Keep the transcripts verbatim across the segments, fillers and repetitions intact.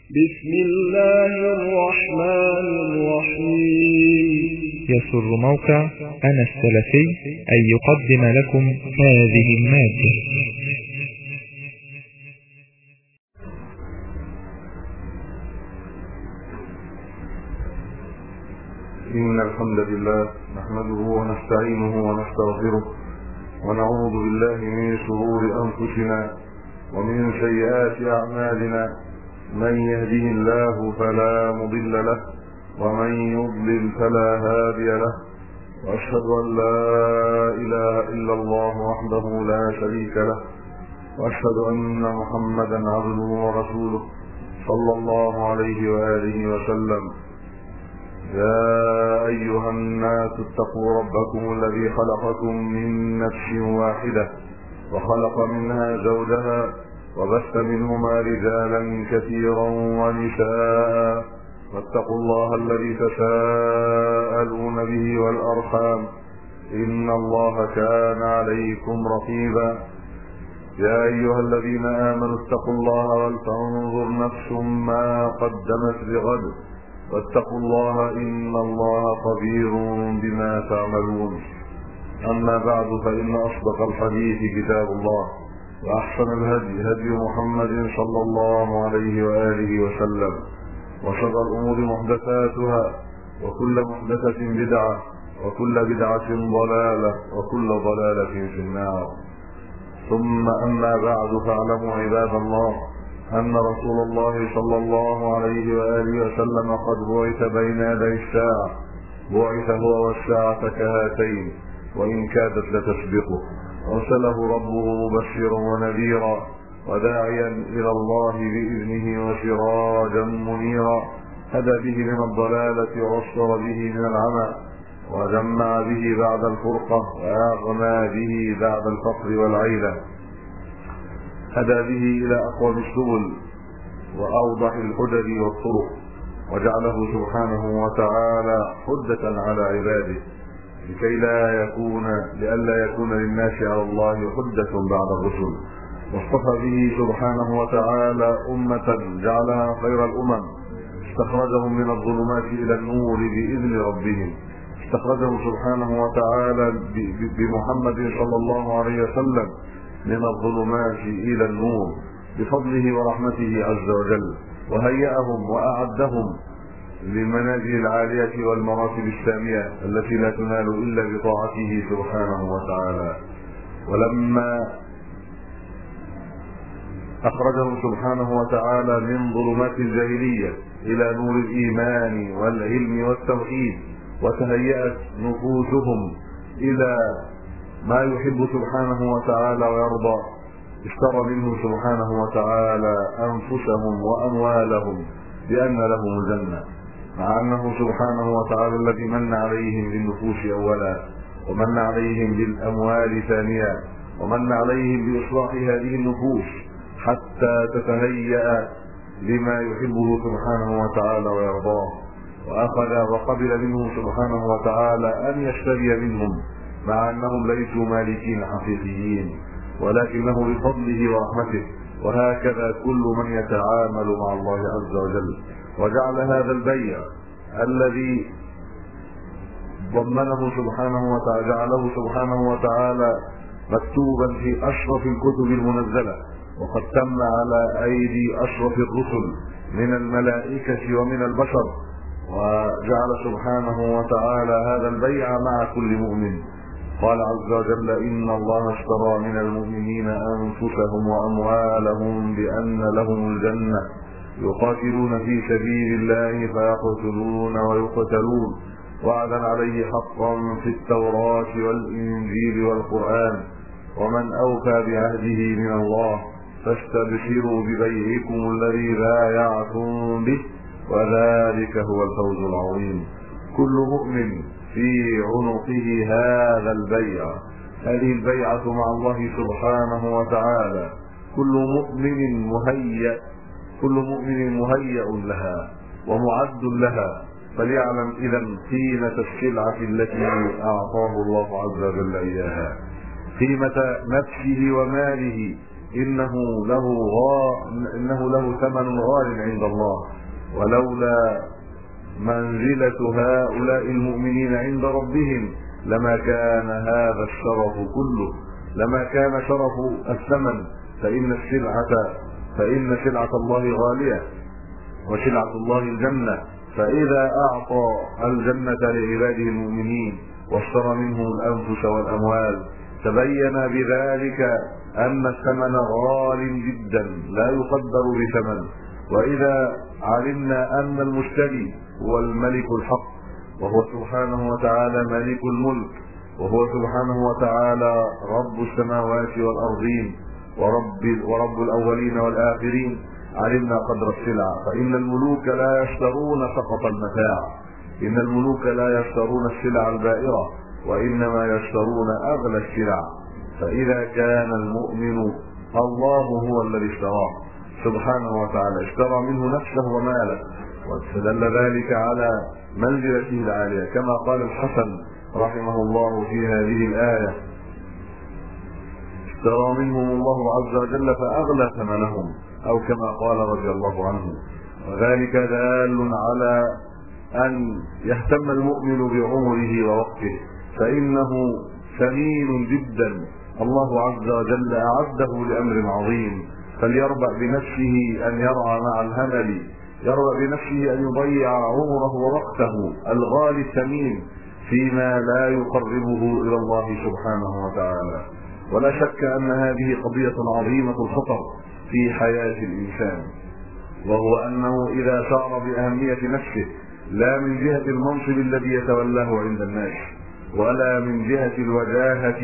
بسم الله الرحمن الرحيم. يسر موقع أنا السلفي أن يقدم لكم هذه المادة. إن الحمد لله نحمده ونستعينه ونستغفره ونعوذ بالله من شرور أنفسنا ومن سيئات أعمالنا، من يهده الله فلا مضل له ومن يضلل فلا هادي له، وأشهد أن لا إله إلا الله وحده لا شريك له، وأشهد أن محمدا عبده ورسوله صلى الله عليه وآله وسلم. يا أيها الناس اتقوا ربكم الذي خلقكم من نفس واحدة وخلق منها زوجها وبث منهما رجالا كثيرا ونساء، واتقوا الله الذي تساءلون به والأرحام إن الله كان عليكم رقيبا. يا أيها الذين آمنوا اتقوا الله ولتنظر نفس ما قدمت لغد واتقوا الله إن الله خبير بما تعملون. أما بعد، فإن أصدق الحديث كتاب الله، وأحسن الهدي هدي محمد صلى الله عليه وآله وسلم، وشر الأمور محدثاتها، وكل محدثة بدعة، وكل بدعة ضلالة، وكل ضلالة في النار. ثم أما بعد، فاعلموا عباد الله أن رسول الله صلى الله عليه وآله وسلم قد بعث بين يدي الساعة، بعث هو والساعة كهاتين وإن كادت لتسبقه، أرسله ربه مبشرا ونذيرا وداعيا إلى الله بإذنه وسراجا منيرا، هدى به من الضلالة وبصر به من العمى، وجمع به بعد الفرقة، وأغنى به بعد الفقر والعيلة، هدى به إلى أقوم السبل وأوضح الحجج والطرق، وجعله سبحانه وتعالى حجة على عباده لكي لا يكون لئلا يكون للناس على الله حجة بعد الرسل. واصطفى به سبحانه وتعالى أمة جعلها خير الأمم، استخرجهم من الظلمات إلى النور بإذن ربهم، استخرجهم سبحانه وتعالى بمحمد صلى الله عليه وسلم من الظلمات إلى النور بفضله ورحمته عز وجل، وهيأهم وأعدهم للمنازل العالية والمراتب السامية التي لا تنال إلا بطاعته سبحانه وتعالى. ولما أخرجهم سبحانه وتعالى من ظلمات الجاهلية إلى نور الإيمان والعلم والتوحيد، وتهيأت نفوسهم إلى ما يحب سبحانه وتعالى ويرضى، اشترى منه سبحانه وتعالى أنفسهم وأموالهم بأن لهم الجنة، مع أنه سبحانه وتعالى الذي من عليهم بالنفوس أولا، ومن عليهم بالأموال ثانيا، ومن عليهم بإصلاح هذه النفوس حتى تتهيأ لما يحبه سبحانه وتعالى ويرضاه، وأخذ وقبل منه سبحانه وتعالى أن يشتري منهم، مع أنهم ليسوا مالكين حقيقيين، ولكنه بفضله ورحمته. وهكذا كل من يتعامل مع الله عز وجل. وجعل هذا البيع الذي ضمنه سبحانه وتعالى جعله سبحانه وتعالى مكتوبا في أشرف الكتب المنزلة، وقد تم على أيدي أشرف الرسل من الملائكة ومن البشر، وجعل سبحانه وتعالى هذا البيع مع كل مؤمن. قال عز وجل: إن الله اشترى من المؤمنين أنفسهم وأموالهم بأن لهم الجنة يقاتلون في سبيل الله فيقتلون ويقتلون، وعدا عليه حقا في التوراة والإنجيل والقرآن، ومن أوفى بعهده من الله فاستبشروا ببيعكم الذي بايعتم به وذلك هو الفوز العظيم. كل مؤمن في عنقه هذا البيع، هذه البيعة مع الله سبحانه وتعالى، كل مؤمن مهيأ كل مؤمن مهيأ لها ومعد لها، فليعلم إذن قيمة السلعة التي أعطاه الله عز وجل إياها، قيمة نفسه وماله إنه له غا... إنه له ثمن غال عند الله، ولولا منزلة هؤلاء المؤمنين عند ربهم لما كان هذا الشرف كله، لما كان شرف الثمن. فإن السلعة فإن سلعة الله غالية، وسلعة الله الجنة، فإذا أعطى الجنة لعباده المؤمنين واشترى منهم الأنفس والأموال تبين بذلك أن الثمن غال جدا لا يقدر بثمن. وإذا علمنا أن المشتري هو الملك الحق، وهو سبحانه وتعالى ملك الملك، وهو سبحانه وتعالى رب السماوات والأرضين ورب, ورب الأولين والآخرين، علمنا قدر السلع. فإن الملوك لا يشترون فقط المتاع، إن الملوك لا يشترون السلع البائرة، وإنما يشترون أغلى السلع. فإذا كان المؤمن الله هو الذي اشتراه سبحانه وتعالى، اشترى منه نفسه وماله، واستدل ذلك على منزلته العالية، كما قال الحسن رحمه الله في هذه الآية: اشترى منهم الله عز وجل فأغلى ثمنهم، أو كما قال رضي الله عنه. وذلك دال على أن يهتم المؤمن بعمره ووقته، فإنه ثمين جدا، الله عز وجل أعده لأمر عظيم، فليربأ بنفسه أن يرعى مع الهمل، يربأ بنفسه أن يضيع عمره ووقته الغالي الثمين فيما لا يقربه إلى الله سبحانه وتعالى. ولا شك أن هذه قضية عظيمة الخطر في حياة الإنسان، وهو أنه إذا شعر بأهمية نفسه لا من جهة المنصب الذي يتولاه عند الناس، ولا من جهة الوجاهة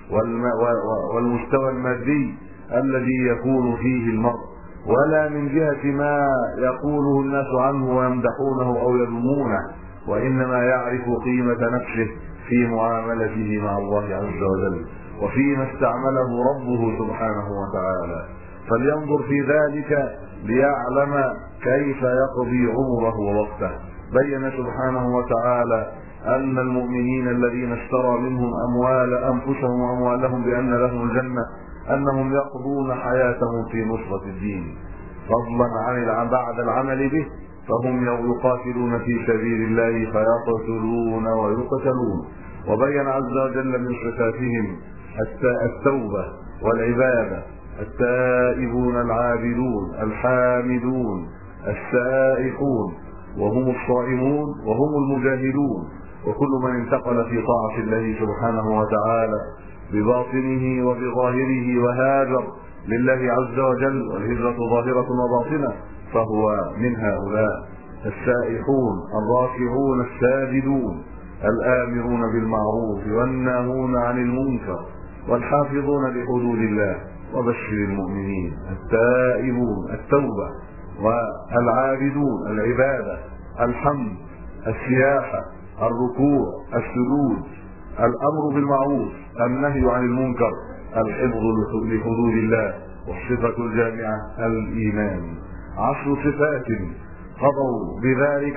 والمستوى المادي الذي يكون فيه المرء، ولا من جهة ما يقوله الناس عنه ويمدحونه أو يذمونه، وإنما يعرف قيمة نفسه في معاملته مع الله عز وجل وفيما استعمله ربه سبحانه وتعالى، فلينظر في ذلك ليعلم كيف يقضي عمره ووقته. بين سبحانه وتعالى أن المؤمنين الذين اشترى منهم أموال أنفسهم وأموالهم بأن لهم الجنة أنهم يقضون حياتهم في نصرة الدين، فضلا عن بعد العمل به فهم يقاتلون في سبيل الله فيقتلون ويقتلون. وبين عز وجل من صفاتهم التوبة والعبادة: التائبون العابدون الحامدون السائحون، وهم الصائمون وهم المجاهدون، وكل من انتقل في طاعة الله سبحانه وتعالى بباطنه وبظاهره وهاجر لله عز وجل، والهجرة ظاهرة وباطنة، فهو من هؤلاء. السائحون الراكعون الساجدون الآمرون بالمعروف والناهون عن المنكر والحافظون لحدود الله وبشر المؤمنين. التائبون التوبة، والعابدون العبادة، الحمد، السياحة، الركوع، السجود، الأمر بالمعروف، النهي عن المنكر، الحفظ لحدود الله، والصفة الجامعة الإيمان. عشر صفات قضوا بذلك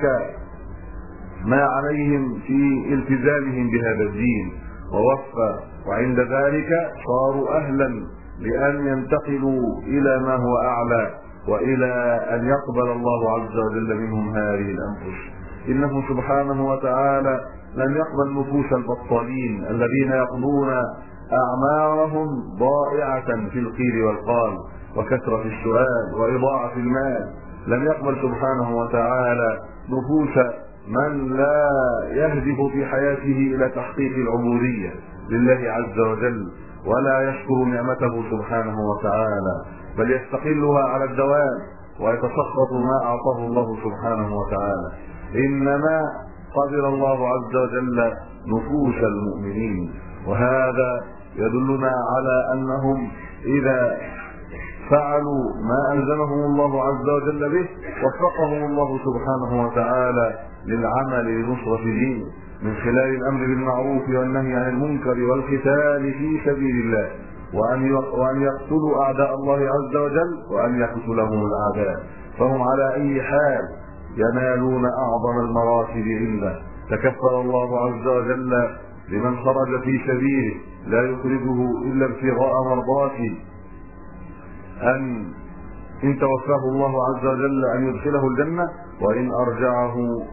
ما عليهم في التزامهم بهذا الدين ووفى، وعند ذلك صاروا أهلا لأن ينتقلوا إلى ما هو أعلى وإلى أن يقبل الله عز وجل منهم هذه الأنفس. إنه سبحانه وتعالى لم يقبل نفوس البطالين الذين يقضون أعمارهم ضائعة في القيل والقال وكثرة السؤال وإضاعة المال. لم يقبل سبحانه وتعالى نفوس من لا يهدف في حياته إلى تحقيق العبودية لله عز وجل ولا يشكر نعمته سبحانه وتعالى، بل يستقلها على الدوام ويتسخط ما أعطاه الله سبحانه وتعالى. إنما قبل الله عز وجل نفوس المؤمنين، وهذا يدلنا على أنهم إذا فعلوا ما ألزمهم الله عز وجل به وفقهم الله سبحانه وتعالى للعمل لنصرة دينه من خلال الأمر بالمعروف والنهي عن المنكر والقتال في سبيل الله، وأن يقتلوا أعداء الله عز وجل وأن يقتلهم الأعداء، فهم على أي حال ينالون أعظم المراتب عنده. تكفل الله عز وجل لمن خرج في سبيله لا يخرجه إلا ابتغاء مرضاته أن إن توفاه الله عز وجل أن يدخله الجنة، وإن أرجعه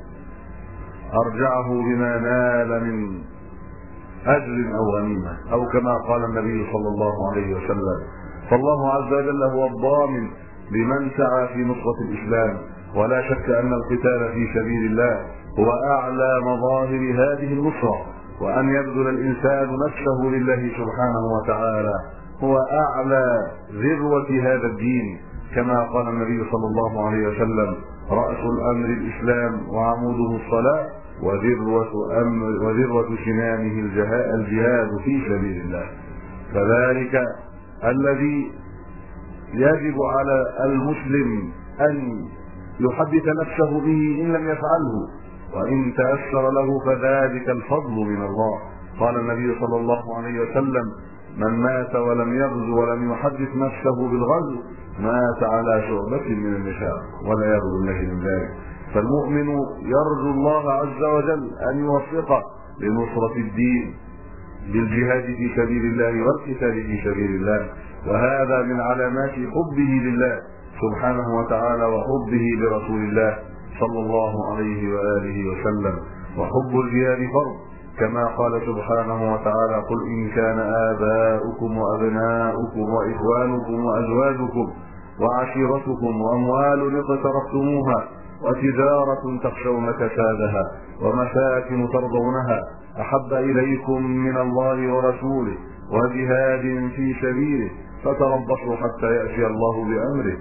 أرجعه بما نال من أجر أو غنيمة، أو كما قال النبي صلى الله عليه وسلم. فالله عز وجل هو الضامن لمن سعى في نصرة الإسلام، ولا شك أن القتال في سبيل الله هو أعلى مظاهر هذه النصرة، وأن يبذل الإنسان نفسه لله سبحانه وتعالى هو أعلى ذروة هذا الدين، كما قال النبي صلى الله عليه وسلم: رأس الأمر الإسلام وعموده الصلاة، وذروة أمر وذروة سنامه الجهاد في سبيل الله. فذلك الذي يجب على المسلم أن يحدث نفسه به إن لم يفعله، وإن تأثر له فذلك الفضل من الله. قال النبي صلى الله عليه وسلم: من مات ولم يغزو ولم يحدث نفسه بالغزو مات على شعبة من النفاق، ولا يغزو الله من ذلك. فالمؤمن يرجو الله عز وجل أن يوفقه لنصرة الدين بالجهاد في سبيل الله والقتال في سبيل الله، وهذا من علامات حبه لله سبحانه وتعالى وحبه لرسول الله صلى الله عليه وآله وسلم. وحب الجهاد فرض، كما قال سبحانه وتعالى: قل إن كان آباؤكم وأبناؤكم وإخوانكم وأزواجكم وعشيرتكم وأموال اقترفتموها وتجارة تخشون كسادها ومساكن ترضونها أحب إليكم من الله ورسوله وجهاد في سبيله فتربصوا حتى يأتي الله بأمره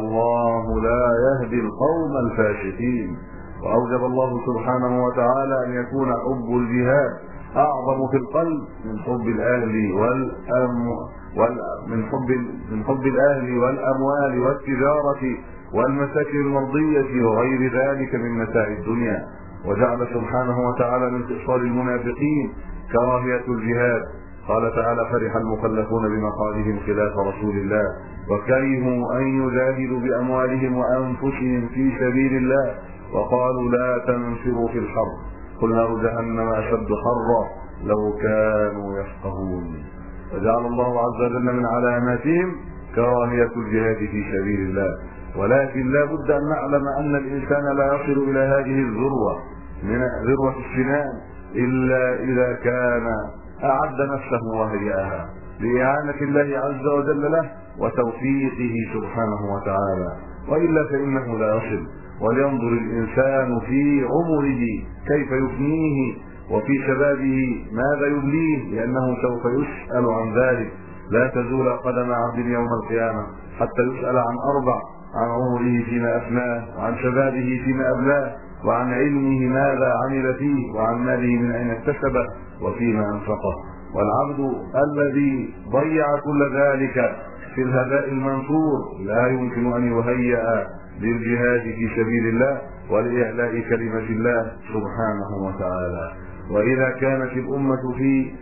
والله لا يهدي القوم الفاسقين. وأوجب الله سبحانه وتعالى أن يكون حب الجهاد أعظم في القلب من حب الأهل والأم وال... من حب من حب الأهل والأموال والتجارة والمساكن المرضية وغير ذلك من متاع الدنيا. وجعل سبحانه وتعالى من خصال المنافقين كراهية الجهاد. قال تعالى: فرح المخلفون بمقالهم خلاف رسول الله وكرهوا أن يجاهدوا بأموالهم وأنفسهم في سبيل الله وقالوا لا تنفروا في الحرب قل نار جهنم أشد حرا لو كانوا يفقهون. وجعل الله عز وجل من علاماتهم كراهية الجهاد في سبيل الله. ولكن لا بد أن نعلم أن الإنسان لا يصل إلى هذه الذروة من ذروة السنام إلا إذا كان أعد نفسه وهيئها لإعانة الله عز وجل له وتوفيقه سبحانه وتعالى، وإلا فإنه لا يصل. ولينظر الإنسان في عمره كيف يفنيه وفي شبابه ماذا يبليه، لأنه سوف يسأل عن ذلك. لا تزول قدم عبد يوم القيامة حتى يسأل عن أربع: عن عمره فيما أفناه، وعن شبابه فيما أبلاه، وعن علمه ماذا عمل فيه، وعن ماله من أين اكتسبه وفيما أنفقه. والعبد الذي ضيع كل ذلك في الهباء المنثور لا يمكن أن يهيأ للجهاد في سبيل الله ولإعلاء كلمة الله سبحانه وتعالى. وإذا كانت الأمة في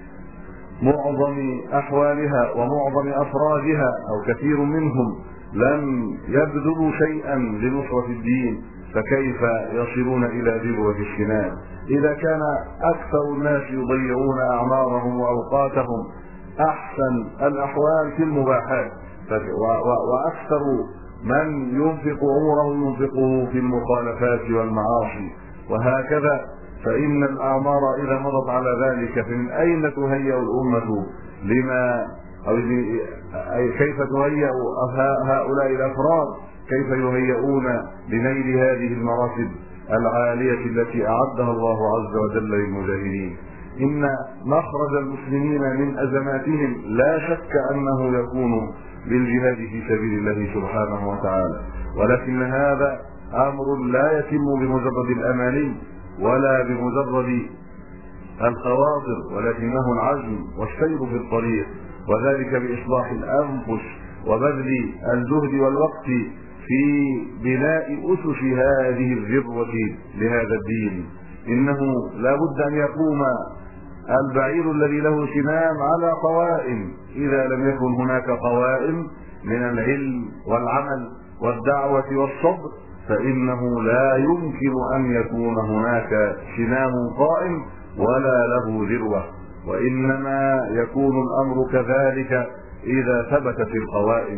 معظم أحوالها ومعظم أفرادها أو كثير منهم لم يبذلوا شيئا لنصرة الدين فكيف يصلون إلى ذروة السنام؟ إذا كان أكثر الناس يضيعون أعمارهم وأوقاتهم أحسن الأحوال في المباحات، وأكثر من ينفق عمره ينفقه في المخالفات والمعاصي، وهكذا فإن الأعمار إذا مضت على ذلك فمن أين تهيأ الأمة لما أو كيف تهيأ هؤلاء الأفراد كيف يهيئون لنيل هذه المراتب العالية التي أعدها الله عز وجل للمجاهدين؟ إن مخرج المسلمين من أزماتهم لا شك أنه يكون بالجهاد في سبيل الله سبحانه وتعالى، ولكن هذا أمر لا يتم بمجرد الأماني ولا بمجرد الخواطر، ولكنه العزم والسير في الطريق، وذلك بإصلاح الأنفس وبذل الجهد والوقت في بناء أسس هذه الذروة لهذا الدين. إنه لا بد أن يقوم البعير الذي له سنام على قوائم. إذا لم يكن هناك قوائم من العلم والعمل والدعوة والصبر فإنه لا يمكن أن يكون هناك سنام قائم ولا له ذروة. وإنما يكون الأمر كذلك إذا ثبتت القوائم.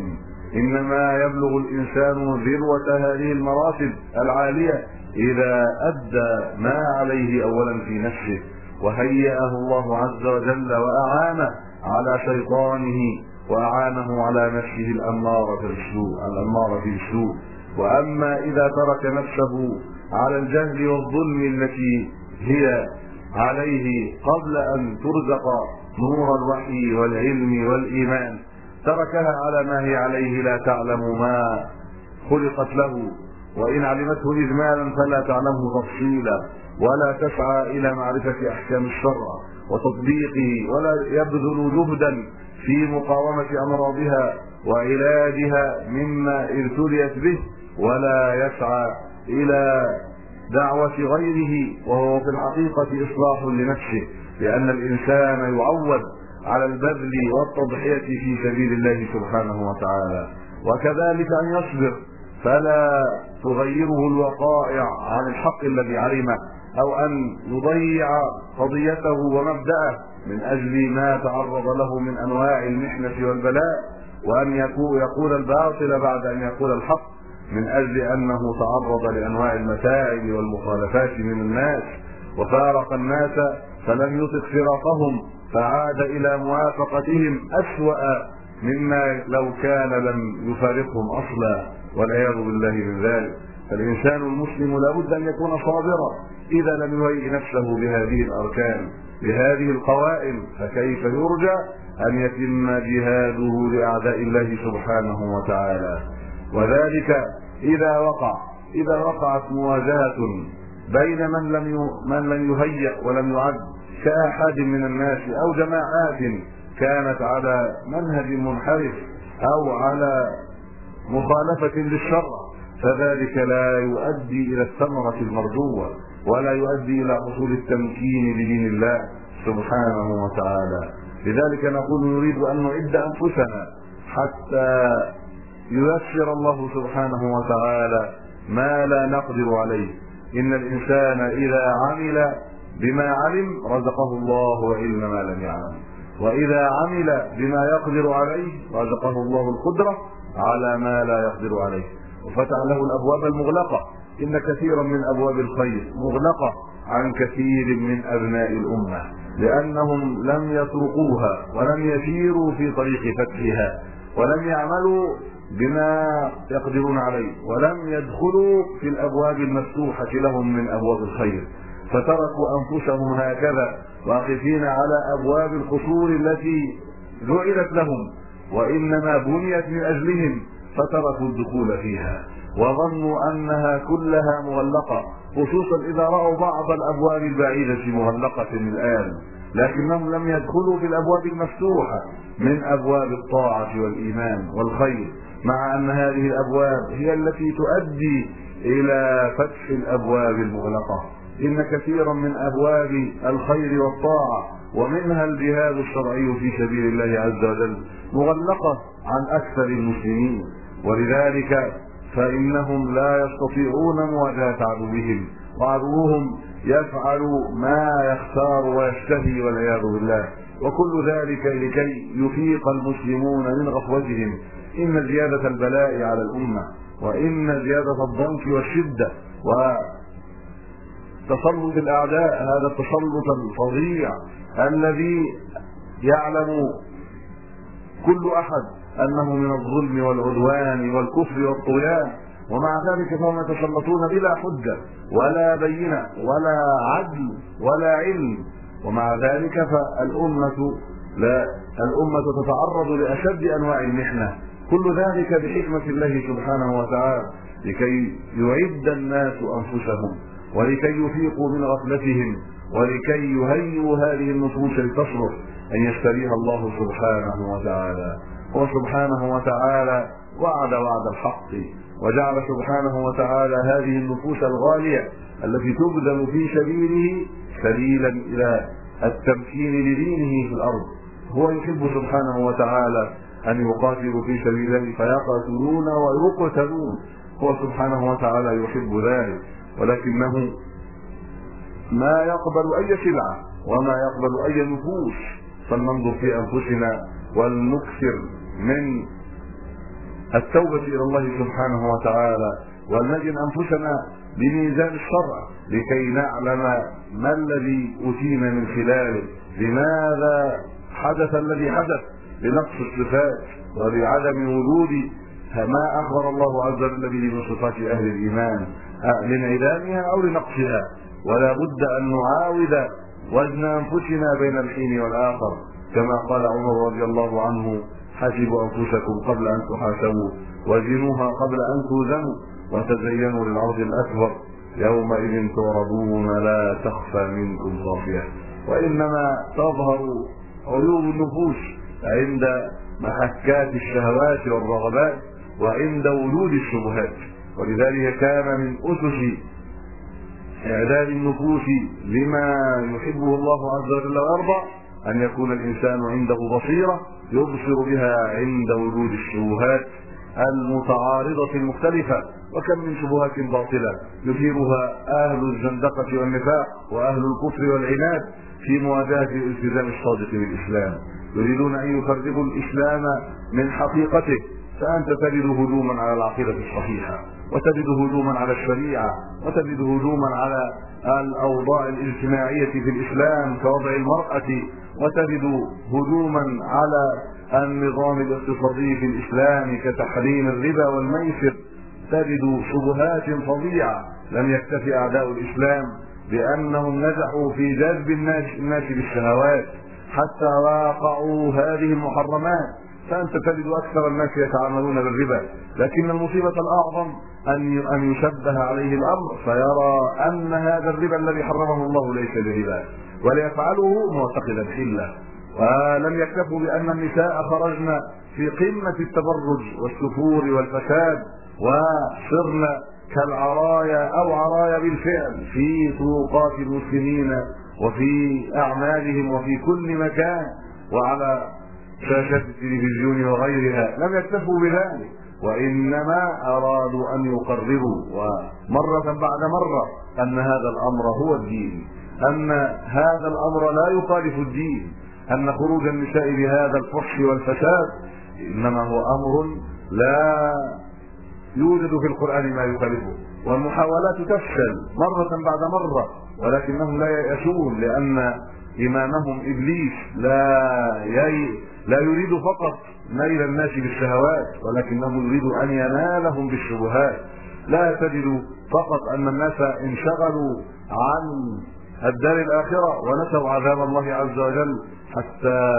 إنما يبلغ الإنسان ذروة هذه المراتب العالية إذا أدى ما عليه أولا في نفسه، وهيأه الله عز وجل وأعانه على شيطانه وأعانه على نفسه الأمارة بالسوء الأمارة بالسوء. وأما إذا ترك نفسه على الجهل والظلم التي هي عليه قبل أن ترزق نور الوحي والعلم والإيمان، تركها على ما هي عليه لا تعلم ما خلقت له، وإن علمته إجمالا فلا تعلمه تفصيلا، ولا تسعى إلى معرفة أحكام الشرع وتطبيقه، ولا يبذل جهدا في مقاومة أمراضها وعلاجها مما ابتليت به، ولا يسعى إلى دعوة غيره، وهو في الحقيقة إصلاح لنفسه، لأن الإنسان يعود على البذل والتضحية في سبيل الله سبحانه وتعالى. وكذلك أن يصبر فلا تغيره الوقائع عن الحق الذي علمه، أو أن يضيع قضيته ومبدأه من أجل ما تعرض له من أنواع المحنة والبلاء، وأن يقول الباطل بعد أن يقول الحق من أجل أنه تعرض لأنواع المتاعب والمخالفات من الناس، وفارق الناس فلم يطق فراقهم فعاد إلى موافقتهم أسوأ مما لو كان لم يفارقهم أصلا، والعياذ بالله من ذلك. فالإنسان المسلم لابد أن يكون صابرا إذا لم يهيئ نفسه بهذه الأركان بهذه القوائم، فكيف يرجى أن يتم جهاده لأعداء الله سبحانه وتعالى؟ وذلك إذا وقع إذا وقعت مواجهة بين من لم من لم يهيئ ولم يعد كأحد من الناس، أو جماعات كانت على منهج منحرف أو على مخالفة للشرع، فذلك لا يؤدي إلى الثمرة المرجوة، ولا يؤدي إلى حصول التمكين لدين الله سبحانه وتعالى. لذلك نقول نريد أن نعد أنفسنا حتى ييسر الله سبحانه وتعالى ما لا نقدر عليه. إن الإنسان إذا عمل بما علم رزقه الله علم ما لم يعلم، وإذا عمل بما يقدر عليه رزقه الله القدرة على ما لا يقدر عليه، وفتح له الأبواب المغلقة. إن كثيرا من أبواب الخير مغلقة عن كثير من أبناء الأمة، لأنهم لم يطرقوها ولم يسيروا في طريق فتحها، ولم يعملوا بما يقدرون عليه، ولم يدخلوا في الأبواب المفتوحة لهم من أبواب الخير، فتركوا أنفسهم هكذا واقفين على أبواب القصور التي جعلت لهم وإنما بنيت من أجلهم، فتركوا الدخول فيها وظنوا أنها كلها مغلقة، خصوصا إذا رأوا بعض الأبواب البعيدة مغلقة الآن، لكنهم لم يدخلوا في الأبواب المفتوحة من أبواب الطاعة والإيمان والخير، مع أن هذه الأبواب هي التي تؤدي إلى فتح الأبواب المغلقة. إن كثيرا من أبواب الخير والطاعة ومنها الجهاد الشرعي في سبيل الله عز وجل مغلقة عن أكثر المسلمين، ولذلك فإنهم لا يستطيعون مواجهة عدوهم، وعدوهم يفعل ما يختار ويشتهي والعياذ بالله، وكل ذلك لكي يفيق المسلمون من غفوتهم. إن زيادة البلاء على الأمة، وإن زيادة الضنك والشدة وتسلط الأعداء، هذا التسلط الفظيع الذي يعلم كل أحد أنه من الظلم والعدوان والكفر والطغيان، ومع ذلك فهم يتسلطون بلا حجة ولا بينة ولا عدل ولا علم، ومع ذلك فالأمة لا الأمة تتعرض لأشد أنواع المحنة، كل ذلك بحكمة الله سبحانه وتعالى، لكي يعد الناس أنفسهم ولكي يفيقوا من غفلتهم ولكي يهيئوا هذه النفوس لتصلح أن يشتريها الله سبحانه وتعالى. وسبحانه وتعالى وعد وعد الحق، وجعل سبحانه وتعالى هذه النفوس الغالية التي تبذل في سبيله سبيلا إلى التمكين لدينه في الأرض. هو يحب سبحانه وتعالى أن يقاتلوا في سبيله فيقاتلون ويقتلون، هو سبحانه وتعالى يحب ذلك، ولكنه ما يقبل أي سلعة وما يقبل أي نفوس. فلننظر في أنفسنا ولنكثر من التوبة إلى الله سبحانه وتعالى، ولنجد أنفسنا بميزان الشرع لكي نعلم ما الذي أتينا من خلاله، لماذا حدث الذي حدث، لنقص الصفات ولعدم وجود ما أخبر الله عز وجل به من صفات أهل الإيمان لانعدامها أو لنقصها. ولا بد أن نعاود وزن أنفسنا بين الحين والآخر، كما قال عمر رضي الله عنه: حاسبوا أنفسكم قبل أن تحاسبوا، وزنوها قبل أن توزنوا، وتزينوا للعرض الأكبر، يومئذ تعرضون لا تخفى منكم خافية. وإنما تظهر عيوب النفوس عند محكات الشهوات والرغبات وعند وجود الشبهات. ولذلك كان من أسس إعداد النفوس لما يحبه الله عز وجل ويرضى أن يكون الإنسان عنده بصيرة يبصر بها عند وجود الشبهات المتعارضة المختلفة. وكم من شبهات باطلة يثيرها أهل الزندقة والنفاق وأهل الكفر والعناد في مواجهة الالتزام الصادق بالإسلام، يريدون أن يفرقوا الإسلام من حقيقته. فأنت تجد هجوما على العقيدة الصحيحة، وتجد هجوما على الشريعة، وتجد هجوما على الأوضاع الاجتماعية في الإسلام كوضع المرأة، وتجد هجوما على النظام الاقتصادي في الإسلام كتحريم الربا والميسر. تجد شبهات فظيعة. لم يكتفي أعداء الإسلام بأنهم نجحوا في جذب الناس بالشهوات حتى واقعوا هذه المحرمات، فأنت تجد أكثر الناس يتعاملون بالربا، لكن المصيبة الأعظم أن أن يشبه عليه الأمر فيرى أن هذا الربا الذي حرمه الله ليس بربا، وليفعله معتقدا حلة. ولم يكتفوا بأن النساء خرجن في قمة التبرج والسفور والفساد وصرن كالعرايا أو عرايا بالفعل في طرقات المسلمين وفي أعمالهم وفي كل مكان وعلى شاشات التلفزيون وغيرها. لم يكتفوا بذلك، وإنما أرادوا أن يقرروا ومرة بعد مرة أن هذا الأمر هو الدين، أن هذا الأمر لا يخالف الدين، أن خروج النساء بهذا الفحش والفساد إنما هو أمر لا يوجد في القرآن ما يخالفه. والمحاولات تفشل مرة بعد مرة، ولكنهم لا ييأسون، لأن إمامهم إبليس لا يي لا يريد فقط نيل الناس بالشهوات، ولكنه يريد أن ينالهم بالشبهات. لا تجد فقط أن الناس انشغلوا عن الدار الآخرة ونسوا عذاب الله عز وجل حتى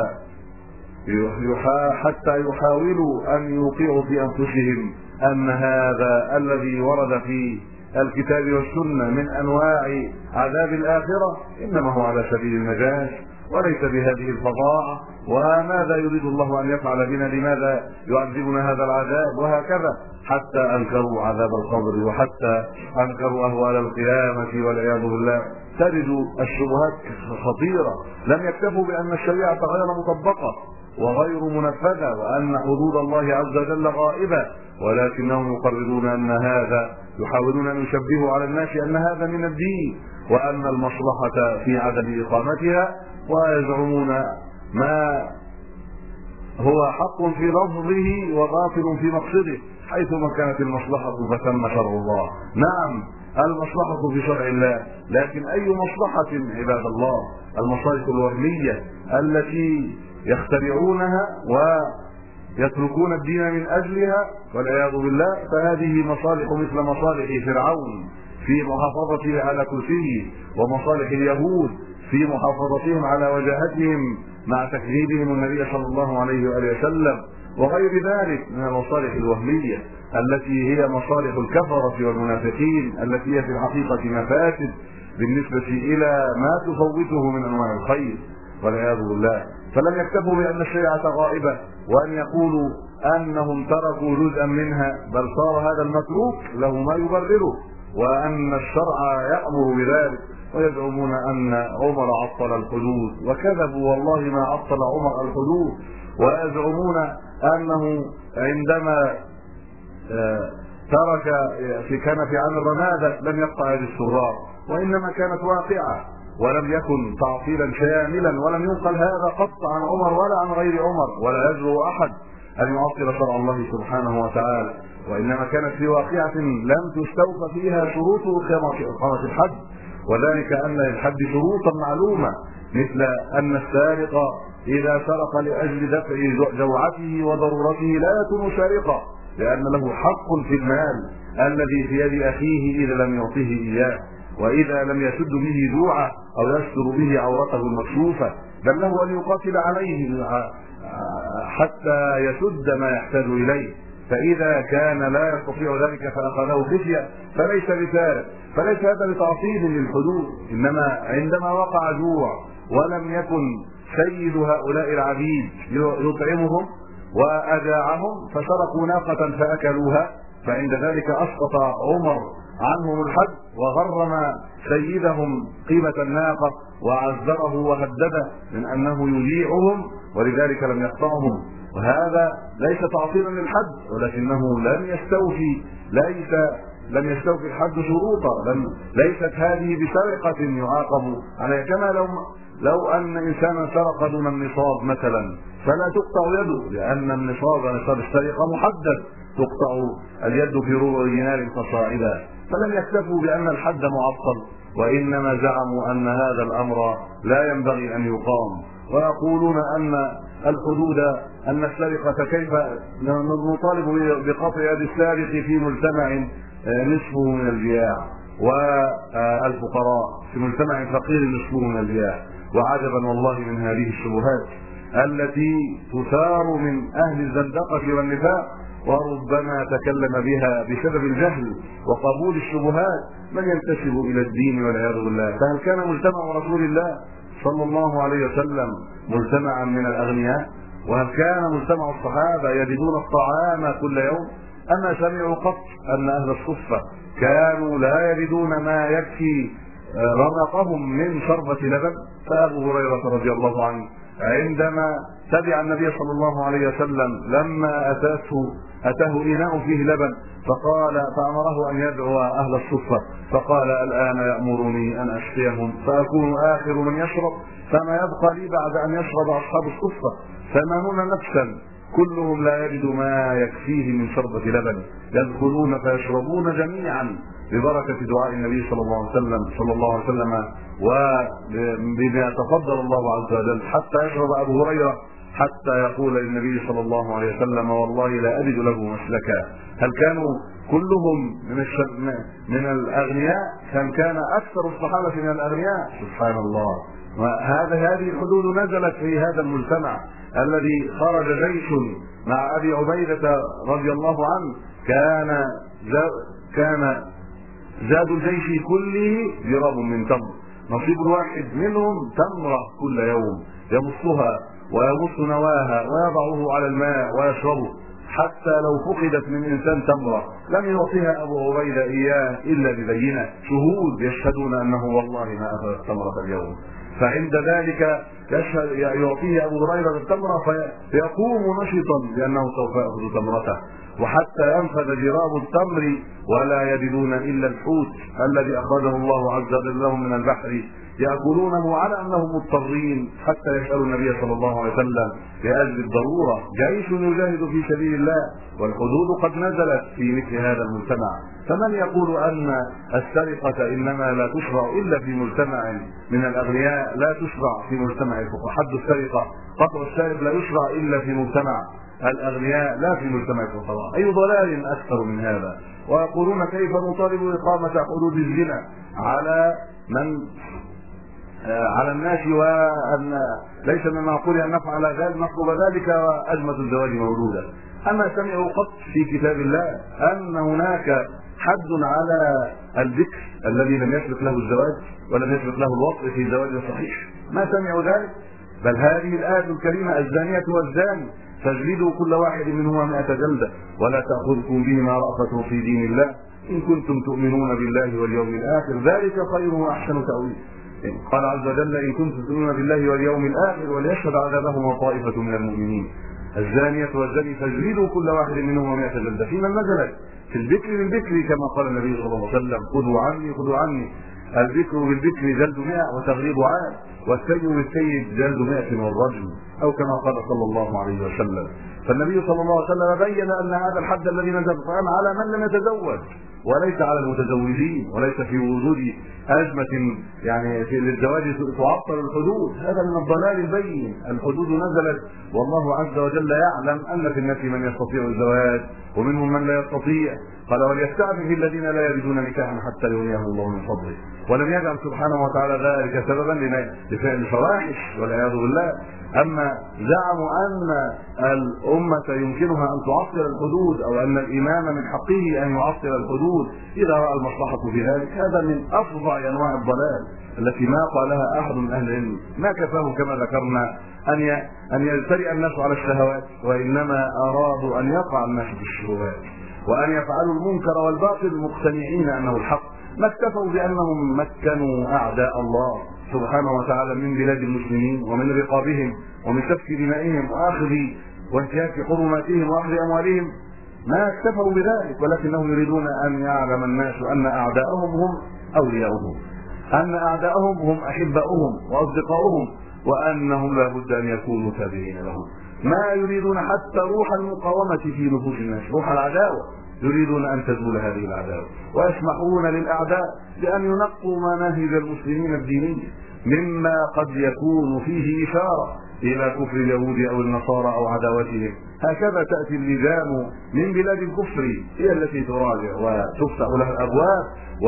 حتى يحاولوا أن يوقعوا في أنفسهم أن هذا الذي ورد في الكتاب والسنة من أنواع عذاب الآخرة إنما هو على سبيل النجاة وليس بهذه الفظاعة. وماذا يريد الله أن يفعل بنا؟ لماذا يعذبنا هذا العذاب؟ وهكذا حتى أنكروا عذاب القبر، وحتى أنكروا أهوال القيامة والعياذ بالله. تجد الشبهات خطيرة. لم يكتفوا بأن الشريعة غير مطبقة وغير منفذة وأن حدود الله عز وجل غائبة، ولكنهم يقررون أن هذا، يحاولون أن يشبهوا على الناس أن هذا من الدين وأن المصلحة في عدم إقامتها، ويزعمون ما هو حق في لفظه وباطل في مقصده. حيثما كانت المصلحة فتم شرع الله. نعم المصلحة في شرع الله، لكن أي مصلحة عباد الله؟ المصالح الوهمية التي يخترعونها ويتركون الدين من أجلها والعياذ بالله، فهذه مصالح مثل مصالح فرعون في محافظته على كرسيه، ومصالح اليهود في محافظتهم على وجاهتهم مع تكذيبهم النبي صلى الله عليه وآله وسلم، وغير ذلك من المصالح الوهمية التي هي مصالح الكفرة والمنافقين، التي هي في الحقيقة مفاسد بالنسبة إلى ما تفوته من أنواع الخير والعياذ بالله. فلم يكتفوا بأن الشريعة غائبة وأن يقولوا أنهم تركوا جزءا منها، بل صار هذا المتروك له ما يبرره، وأن الشرع يأمر بذلك، ويزعمون أن عمر عطل الحدود، وكذبوا والله ما عطل عمر الحدود. ويزعمون أنه عندما ترك في كان في عام الرمادة لم يقطع يد السراء، وإنما كانت واقعة ولم يكن تعطيلا شاملا، ولم ينقل هذا قط عن عمر ولا عن غير عمر، ولا يجرؤ أحد أن يعطل شرع الله سبحانه وتعالى، وإنما كانت في واقعة لم تستوفى فيها شروط إقامة الحد، وذلك أن للحد شروطا معلومة، مثل أن السارق إذا سرق لأجل دفع جوعته وضرورته لا يكون سارقا، لأن له حق في المال الذي في يد أخيه إذا لم يعطيه إياه، وإذا لم يسد به جوعه أو يستر به عورته المكشوفة، بل له أن يقاتل عليه حتى يسد ما يحتاج إليه. فإذا كان لا يستطيع ذلك فأخذه خفية فليس بسارق، فليس هذا بتعطيل للحدود، إنما عندما وقع جوع ولم يكن سيد هؤلاء العبيد يطعمهم وأجاعهم فسرقوا ناقة فأكلوها، فعند ذلك أسقط عمر عنهم الحد وغرم سيدهم قيمة الناقة وعذره وهدده من أنه يجيعهم، ولذلك لم يقطعهم. وهذا ليس تعطيلا للحد، ولكنه لم يستوفي ليس لم يستوفي الحد شروطا، لم ليست هذه بسرقة يعاقب عليها، كما لو لو أن إنسانا سرق دون النصاب مثلا فلا تقطع يده، لأن النصاب نصاب السرقة محدد، تقطع اليد في ربع دينار فصاعدا. فلم يكتفوا بأن الحد معطل، وإنما زعموا أن هذا الأمر لا ينبغي أن يقام، ويقولون أن الحدود أن السرقة كيف نطالب بقطع يد السارق في مجتمع نصفه من الجياع، والفقراء في مجتمع فقير نصفه من الجياع. وعجبا والله من هذه الشبهات التي تثار من أهل الزندقة والنفاق، وربما تكلم بها بسبب الجهل وقبول الشبهات من ينتسب إلى الدين والعياذ بالله. فهل كان مجتمع رسول الله صلى الله عليه وسلم مجتمعا من الأغنياء؟ وهل كان مجتمع الصحابة يجدون الطعام كل يوم؟ أما سمعوا قط أن أهل الصفة كانوا لا يجدون ما يكفي رمقهم من شربة لبن؟ فأبو هريرة رضي الله عنه عندما تبع النبي صلى الله عليه وسلم لما أتاته أتاه إناء فيه لبن فقال فأمره أن يدعو أهل الصفة، فقال الآن يأمرني أن أسقيهم فأكون آخر من يشرب، فما يبقى لي بعد أن يشرب أصحاب الصفة ثمانون نفسا كلهم لا يجد ما يكفيه من شربة لبن، يدخلون فيشربون جميعا ببركة دعاء النبي صلى الله عليه وسلم صلى الله عليه وسلم وبما تفضل الله عز وجل، حتى يشرب أبو هريرة حتى يقول للنبي صلى الله عليه وسلم والله لا أجد له مسلكا. هل كانوا كلهم من من الأغنياء؟ كان كان أكثر الصحابة من الأغنياء، سبحان الله. وهذا هذه الحدود نزلت في هذا المجتمع الذي خرج جيش مع أبي عبيدة رضي الله عنه، كان كان زاد الجيش كله جراب من تمر، نصيب الواحد منهم تمرة كل يوم يمصها ويمص نواها ويضعه على الماء ويشربه، حتى لو فقدت من إنسان تمرة لم يعطيها أبو عبيدة إياه إلا ببينة، شهود يشهدون أنه والله ما أخذ التمرة اليوم. فعند ذلك يشهد يعطيه أبو هريرة التمرة فيقوم نشطا لأنه سوف يأخذ تمرته، وحتى ينفذ جراب التمر ولا يجدون إلا الحوت الذي أخرجه الله عز وجل لهم من البحر يأكلونه على أنهم مضطرين، حتى يسألوا النبي صلى الله عليه وسلم لأجل الضرورة. جيش يجاهد في سبيل الله والحدود قد نزلت في مثل هذا المجتمع. فمن يقول أن السرقة إنما لا تشرع إلا في مجتمع من الأغنياء لا تشرع في مجتمع الفقراء، حد السرقة قطع السارق لا يشرع إلا في مجتمع الأغنياء لا في مجتمع الفقراء، أي ضلال أكثر من هذا. ويقولون كيف نطالب إقامة حدود الزنا على من على الناس، وأن ليس من معقول أن نفعل ذلك نطلب ذلك وأزمة الزواج موجودة. أما سمعوا قط في كتاب الله أن هناك حد على الذكر الذي لم يسبق له الزواج ولم يسبق له الوطء في زواج صحيح؟ ما سمعوا ذلك. بل هذه الآية الكريمة الزانية والزاني فاجلدوا كل واحد منهما مئة جلدة ولا تأخذكم بهما رأفة في دين الله إن كنتم تؤمنون بالله واليوم الآخر ذلك خير وأحسن تأويل. قال عز وجل إن كنتم تؤمنون بالله واليوم الآخر وليشهد عذابهما طائفة من المؤمنين. الزانية والزاني فاجلدوا كل واحد منهما مئة جلدة. فيما نزلت في الذكر للذكر كما قال النبي صلى الله عليه وسلم خذوا عني خذوا عني الذكر بالذكر جلد مئة وتغريب عام، والسيد بالسيد جلد مئة والرجم، او كما قال صلى الله عليه وسلم. فالنبي صلى الله عليه وسلم بين ان هذا الحد الذي نزل القرآن على من لم يتزوج وليس على المتزوجين، وليس في وجود أزمة يعني في للزواج تعطل الحدود. هذا من الضلال البين. الحدود نزلت والله عز وجل يعلم ان في الناس من يستطيع الزواج ومنهم من لا يستطيع. قال وليستعفف الذين لا يجدون نكاحا حتى يغنيهم الله من فضله، ولم يجعل سبحانه وتعالى ذلك سببا لفعل الفواحش والعياذ بالله. اما زعموا ان الامه يمكنها ان تعطل الحدود او ان الامام من حقه ان يعطل الحدود اذا راى المصلحه في ذلك، هذا من افظع انواع الضلال التي ما قالها احد من اهل العلم. ما كفاه كما ذكرنا ان ان يجترئ الناس على الشهوات، وانما ارادوا ان يقع الناس في الشهوات وان يفعلوا المنكر والباطل مقتنعين انه الحق. ما اكتفوا بانهم مكنوا اعداء الله سبحانه وتعالى من بلاد المسلمين ومن رقابهم ومن سفك دمائهم واخذ وانتهاك حرماتهم واخذ اموالهم، ما اكتفوا بذلك، ولكنهم يريدون ان يعلم الناس ان اعداءهم هم اولياؤهم، ان اعداءهم هم احباؤهم واصدقاؤهم، وانهم لا بد ان يكونوا تابعين لهم. ما يريدون حتى روح المقاومه في نفوس الناس، روح العداوه، يريدون ان تزول هذه العداوه، ويسمحون للاعداء بان ينقوا مناهج المسلمين الدينيه مما قد يكون فيه اشاره الى كفر اليهود او النصارى او عداوتهم. هكذا تاتي اللجام من بلاد الكفر هي التي تراجع وتفتح لها الابواب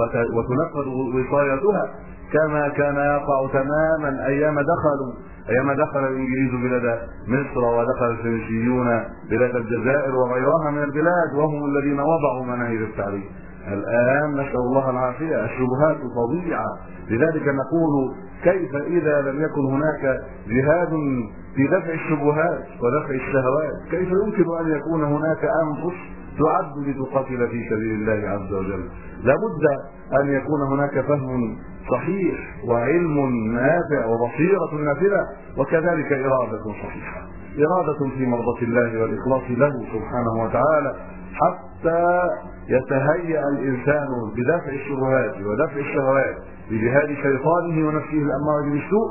وتنفذ وصايتها، كما كان يقع تماما ايام دخلوا ايام دخل الانجليز بلاد مصر ودخل الفرنسيون بلاد الجزائر وغيرها من البلاد، وهم الذين وضعوا مناهج التعليم. الان نسال الله العافيه، الشبهات فظيعه. لذلك نقول كيف اذا لم يكن هناك جهاد في دفع الشبهات ودفع الشهوات، كيف يمكن ان يكون هناك انفس تعد لتقاتل في سبيل الله عز وجل؟ لابد ان يكون هناك فهم صحيح وعلم نافع وبصيرة نافذة، وكذلك إرادة صحيحة، إرادة في مرضاة الله والإخلاص له سبحانه وتعالى، حتى يتهيأ الإنسان بدفع الشبهات ودفع الشهوات بجهاد شيطانه ونفسه الأمارة بالسوء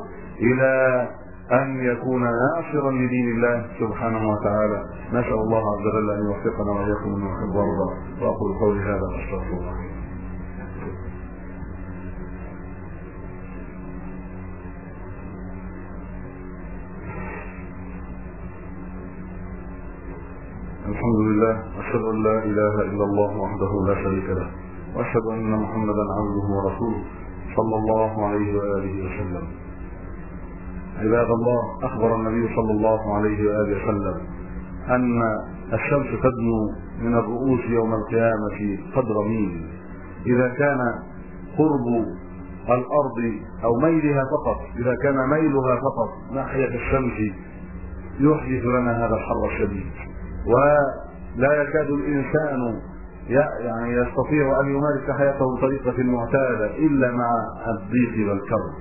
إلى أن يكون ناصرا لدين الله سبحانه وتعالى. نسأل الله عز وجل أن يوفقنا وإياكم من يحب ويرضى. وأقول قولي هذا وأستغفر الله. الحمد لله، أشهد أن لا إله إلا الله وحده لا شريك له، وأشهد أن محمدا عبده ورسوله صلى الله عليه وآله وسلم. عباد الله، أخبر النبي صلى الله عليه وآله وسلم أن الشمس تدنو من الرؤوس يوم القيامة قدر ميل، إذا كان قرب الأرض أو ميلها فقط، إذا كان ميلها فقط ناحية الشمس يحدث لنا هذا الحر الشديد، ولا يكاد الإنسان يعني يستطيع أن يمارس حياته بطريقة معتادة إلا مع الضيق والكرب،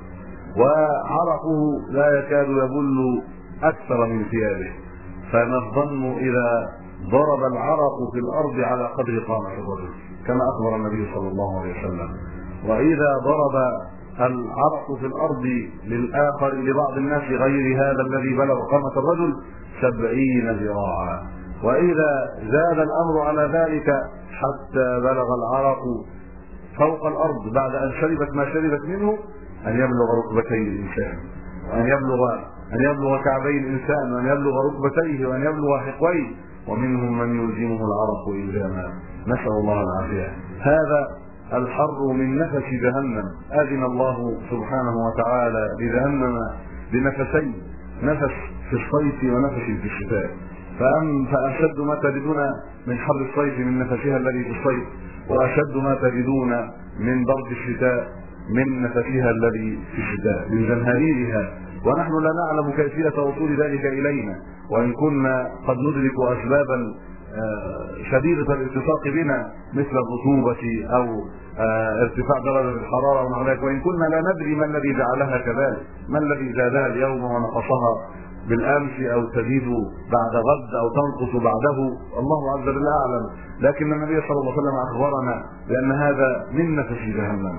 وعرقه لا يكاد يبل أكثر من ثيابه. فما الظن إذا ضرب العرق في الأرض على قدر قامة الرجل كما أخبر النبي صلى الله عليه وسلم، وإذا ضرب العرق في الأرض للآخر لبعض الناس غير هذا الذي بلغ قامة الرجل سبعين ذراعا، وإذا زاد الأمر على ذلك حتى بلغ العرق فوق الأرض بعد أن شربت ما شربت منه أن يبلغ ركبتي الإنسان، وأن يبلغ أن يبلغ كعبي الإنسان، وأن يبلغ ركبتيه، وأن يبلغ حقويه، ومنهم من يلزمه العرق إلزاما، نسأل الله العافية. هذا الحر من نفس جهنم، أذن الله سبحانه وتعالى لجهنم بنفسين، نفس في الصيف ونفس في الشتاء، فأم فأشد ما تجدون من حر الصيف من نفسها الذي في الصيف، وأشد ما تجدون من برد الشتاء من نفسها الذي في الشتاء، من زمهريرها. ونحن لا نعلم كيفية وصول ذلك إلينا، وإن كنا قد ندرك أسبابا شديدة الالتصاق بنا مثل الرطوبة أو ارتفاع درجة الحرارة ونحو ذلك، وإن كنا لا ندري ما الذي جعلها كذلك، ما الذي زادها اليوم ونقصها بالأمس أو تزيد بعد غد أو تنقص بعده، الله عز وجل أعلم. لكن النبي صلى الله عليه وسلم أخبرنا بأن هذا من نفس جهنم،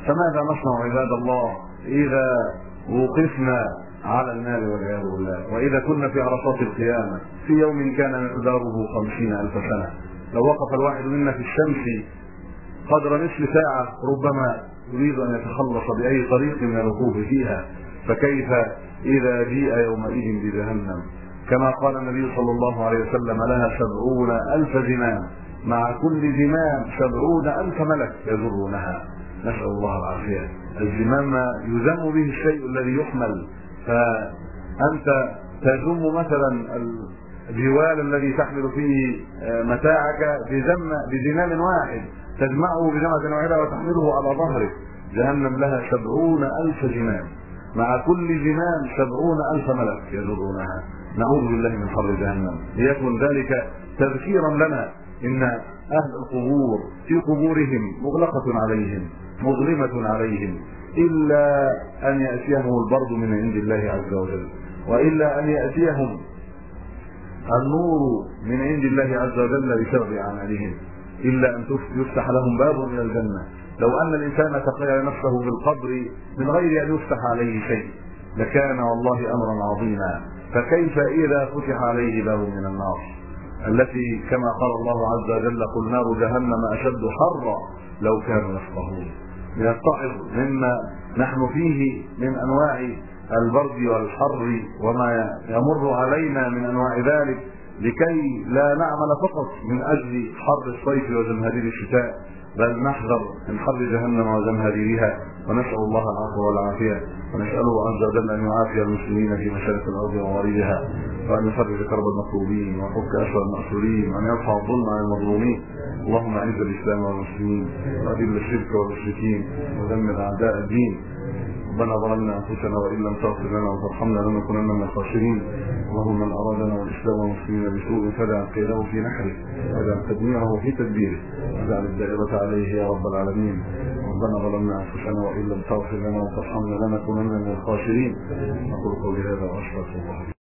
فماذا نصنع عباد الله إذا وقفنا على النار والعياذ بالله، وإذا كنا في عرصات القيامة في يوم كان مقداره خمسين ألف سنة؟ لو وقف الواحد منا في الشمس قدر نصف ساعة ربما يريد أن يتخلص بأي طريق من الوقوف فيها، فكيف إذا جيء يومئذ بجهنم؟ كما قال النبي صلى الله عليه وسلم: لها سبعون ألف زمام، مع كل زمام سبعون ألف ملك يجرونها. نسأل الله العافية. الزمام يزم به الشيء الذي يحمل، فأنت تزم مثلا الجوال الذي تحمل فيه متاعك بزم بزمام واحد، تجمعه بجمعة واحدة وتحمله على ظهرك. جهنم لها سبعون ألف زمام، مع كل زمام سبعون ألف ملك يجرونها. نعوذ بالله من حر جهنم. ليكن ذلك تذكيرا لنا إن أهل القبور في قبورهم مغلقة عليهم مظلمة عليهم، إلا أن يأتيهم البرد من عند الله عز وجل، وإلا أن يأتيهم النور من عند الله عز وجل بسبب أعمالهم، إلا أن يفتح لهم باب من الجنة. لو أن الإنسان تخيل نفسه في القبر من غير أن يفتح عليه شيء لكان والله أمرا عظيما، فكيف إذا فتح عليه باب من النار التي كما قال الله عز وجل: قل نار جهنم أشد حرا لو كانوا يفقهون. يتعظ مما نحن فيه من أنواع البرد والحر وما يمر علينا من أنواع ذلك، لكي لا نعمل فقط من أجل حر الصيف وزمهرير الشتاء، بل نحذر من حر جهنم وزمهريرها، ونسأل الله العفو والعافية، ونسأله عز وجل أن يعافي المسلمين في مشارق الأرض ومغاربها، وأن يفرج كرب المكروبين ويفك أسر المأسورين، وأن يرفع الظلم عن المظلومين. اللهم أعز الإسلام والمسلمين، وأذل الشرك والمشركين، ودمر أعداء الدين. ربنا ظلمنا أنفسنا وإن لم تغفر لنا وترحمنا لنكونن من الخاسرين. اللهم من أرادنا والإسلام والمسلمين بسوء فاجعل كيده في نحره، واجعل تدميره في تدبيره، واجعل الدائرة عليه يا رب العالمين. ربنا ظلمنا أنفسنا وإن لم تغفر لنا وترحمنا لنكونن من الخاسرين. أقول قولي هذا وأستغفر الله.